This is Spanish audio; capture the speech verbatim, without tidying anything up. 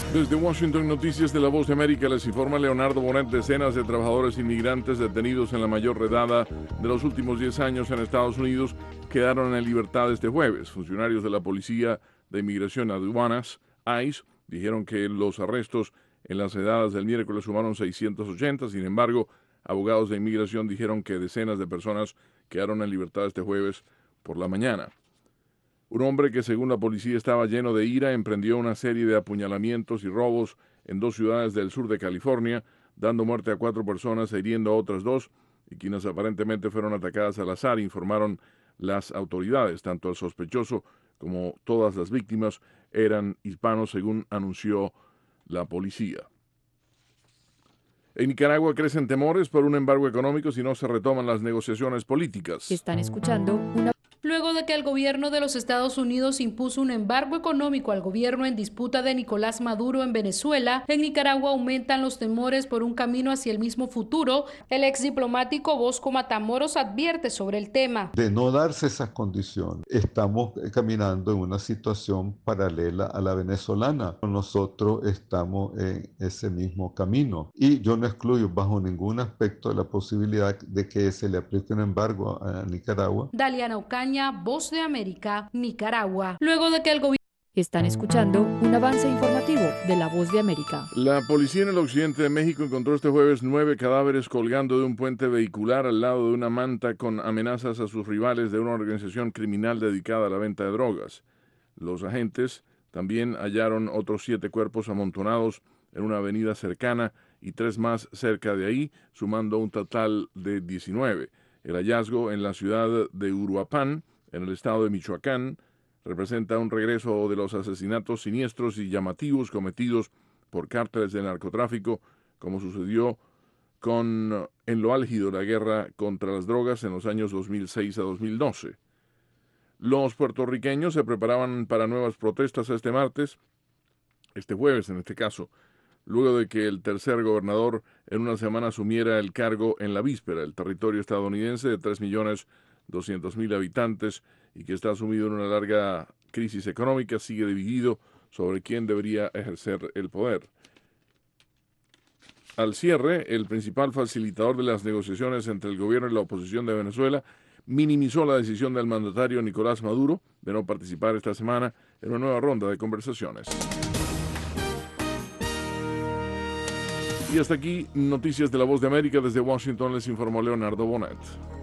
Desde Washington, Noticias de La Voz de América, les informa Leonardo Bonet. Decenas de trabajadores inmigrantes detenidos en la mayor redada de los últimos diez años en Estados Unidos quedaron en libertad este jueves. Funcionarios de la Policía de Inmigración y Aduanas, ICE, dijeron que los arrestos en las redadas del miércoles sumaron seiscientos ochenta. Sin embargo, abogados de inmigración dijeron que decenas de personas quedaron en libertad este jueves por la mañana. Un hombre que, según la policía, estaba lleno de ira, emprendió una serie de apuñalamientos y robos en dos ciudades del sur de California, dando muerte a cuatro personas e hiriendo a otras dos, y quienes aparentemente fueron atacadas al azar, informaron las autoridades. Tanto el sospechoso como todas las víctimas eran hispanos, según anunció la policía. En Nicaragua crecen temores por un embargo económico si no se retoman las negociaciones políticas. Están escuchando una... Luego de que el gobierno de los Estados Unidos impuso un embargo económico al gobierno en disputa de Nicolás Maduro en Venezuela, en Nicaragua aumentan los temores por un camino hacia el mismo futuro. El ex diplomático Bosco Matamoros advierte sobre el tema. De no darse esas condiciones, estamos caminando en una situación paralela a la venezolana. Nosotros estamos en ese mismo camino y yo no excluyo bajo ningún aspecto la posibilidad de que se le aplique un embargo a Nicaragua. Daliana Ocaña, Voz de América, Nicaragua. Luego de que el gobierno... Están escuchando un avance informativo de La Voz de América. La policía en el occidente de México encontró este jueves nueve cadáveres colgando de un puente vehicular al lado de una manta con amenazas a sus rivales de una organización criminal dedicada a la venta de drogas. Los agentes también hallaron otros siete cuerpos amontonados en una avenida cercana y tres más cerca de ahí, sumando un total de diecinueve. El hallazgo en la ciudad de Uruapan, en el estado de Michoacán, representa un regreso de los asesinatos siniestros y llamativos cometidos por cárteles de narcotráfico, como sucedió con, en lo álgido de la guerra contra las drogas en los años dos mil seis a dos mil doce. Los puertorriqueños se preparaban para nuevas protestas este martes, este jueves en este caso, luego de que el tercer gobernador en una semana asumiera el cargo en la víspera. El territorio estadounidense de tres millones doscientos mil habitantes y que está sumido en una larga crisis económica sigue dividido sobre quién debería ejercer el poder. Al cierre, el principal facilitador de las negociaciones entre el gobierno y la oposición de Venezuela minimizó la decisión del mandatario Nicolás Maduro de no participar esta semana en una nueva ronda de conversaciones. Y hasta aquí, Noticias de La Voz de América. Desde Washington les informó Leonardo Bonet.